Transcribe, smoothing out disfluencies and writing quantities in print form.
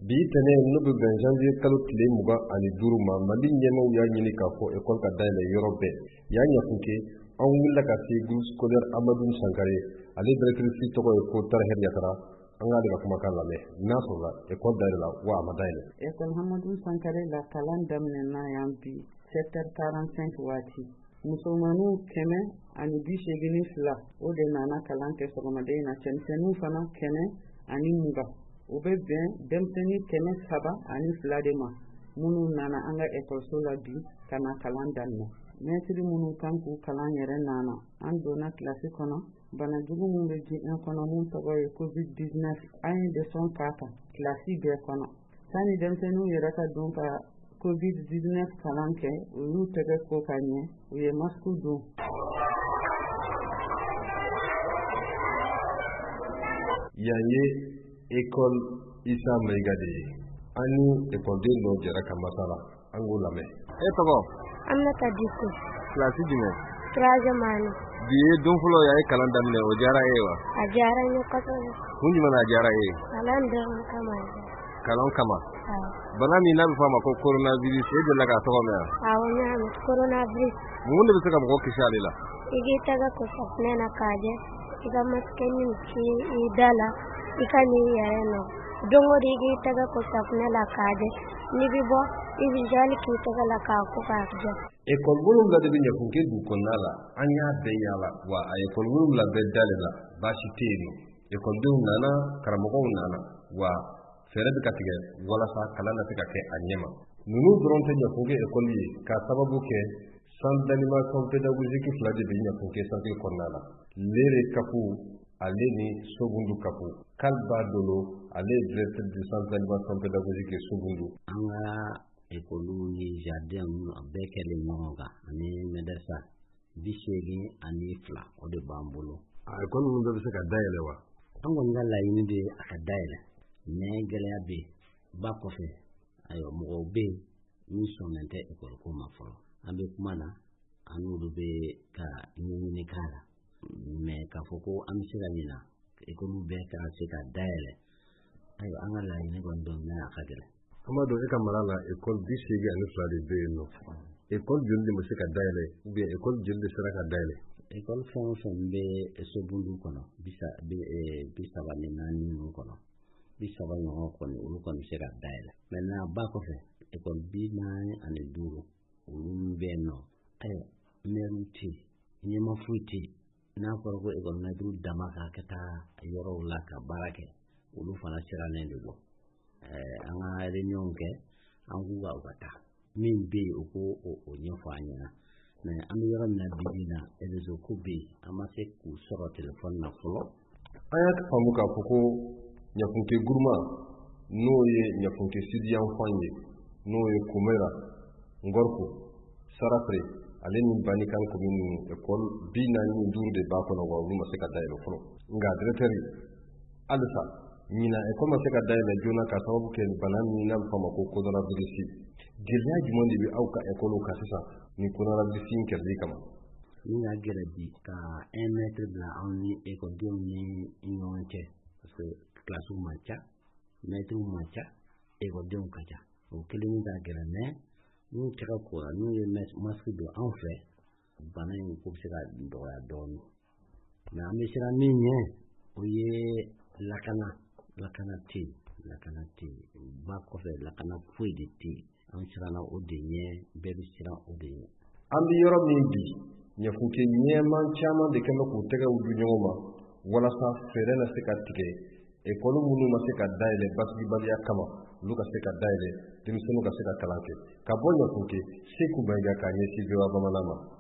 bi tene no be gan janvier kalo tile muga ani duru ma mali nyemaw ya nyini ka fo école ka dayle yorobe ya nyafunke an willa ka fi groupe scolaire Amadou Sankare ale directrice togo ko tarher yakara an ga daga kuma kan lame na so la école dayle la wa amadayle école Amadou Sankare la kalan damne na yambi 7h45 wati musulmanu keme ani bi shegini fila o de nana kalan ke sogomade na censenu fana keme ani muga o be ben demteni keme saba ani fila de ma munu nana anga école so la bi kana kalan danne maître munu kanku kalan yere nana an dona classe kono bana jugu mun be ji en kono mun togo covid-19 ayin de son kaka classe be kono sani demtenu yere ka don ka covid-19 kalan ke ulu tege ko kanye uye masku don yaye école Issa Maigade ani école de no jara kamasala angola me togo Aminata Diko classe jume troisième année biye don fulo yaye kalan damne o jara ewa a jara ni kaso hunji mana jara e kalan da kama kalan kama bana mi na fama ko coronavirus e de laga togo me a wanya coronavirus mun de saka ko kishale la igi taga ko sapne na kaje iga maskeni ki idala ikani yaye no dongo igi taga ko sapne la kaje ni bibo ibi jali ki taga la ka ko ka je école wolum la de bi nyafunke du konala anya be yala wa a école wolum la be dalela bashi teno école de nana karamo nana wa fere bi katige wala sa kala na tika ke anyema nunu dronte nyafunke école yi ka sababu ke centre d'animation pédagogique fla de bi nyafunke santé konala lere kapu ale ni sogundu kapu kalba dolo ale directeur du centre d'animation pédagogique sogundu anga école ni jardin bekele nonga ani medesa bishegi ani fla o de bambolo école mun be se ka dayele wa ango ngala yini de aka dayele ne gele be ba ko fe ayo mo be ni sonente école ko ma folo ambe kumana anu be ka ni kala me ka foko amsira nina école be ka se ka dayele ayo angala yini gondo na aka gele Amado e kamarala école bi shege ani fla de be no école jolli mo se ka dayele ou bien école jolli sera ka dayele école fon be sobundu kono bisa bani nani no kono bisa bani no kono ulu kono se ka dayele maintenant ba ko fe école bi nani ani duro ulu be no ayo meruti nyema fuiti na ko école na duru damaka kata yoro la ka barake ulu fana sira ne do anga réunion ke angu wa wata min be ko o nyofanya na amiyara na bidina elezo ko be amase ku soro telephone na folo ayat famuka foko nyafunke gurma no ye nyafunke sidian fanye no ye kumera ngorko sarafre aleni bani kan ko min école bina ni dur de ba ko no wa ruma se ka daylo folo nga directeur alsa mina e kuma saka dayla jona ka sababu ke banan ni nan fama ko coronavirus gilla jumon di bi auka e ko ka sisa ni coronavirus ke li kama ni ya gere bi ka 1 mètre de la oni e ko dum ni inonte parce que classe macha mètre macha e ko dum kaja o kelini da gere ne ni tira ko ni masque de en fait banan ko saka do ya don na mi sira ni ne o ye lakana ti ba ko fe lakana foi de ti an sirana o de nye be bi sira o de nye an bi yoro min bi nyafunke nyeman chama de kema ko tega wudu nyoma wala sa fere na sika tike école munu ma sika daile basbi baliya kama luka sika daile dimisunu ka sika kalanke ka bo nyafunke seku baiga ka nyesi bewa bamalama